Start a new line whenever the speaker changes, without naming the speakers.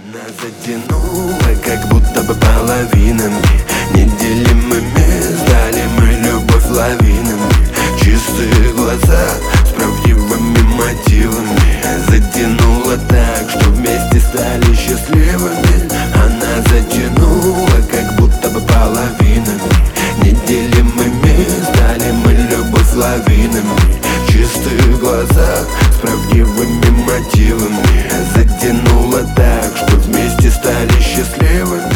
Она затянула, как будто бы половинами, неделимыми стали мы любовь лавинами. Чистые глаза с правдивыми мотивами затянула так, что вместе стали счастливыми. Она затянула, как будто бы половинами, неделимыми стали мы любовь лавинами. Чистые глаза с правдивыми мотивами затянула так, что вместе стали счастливыми.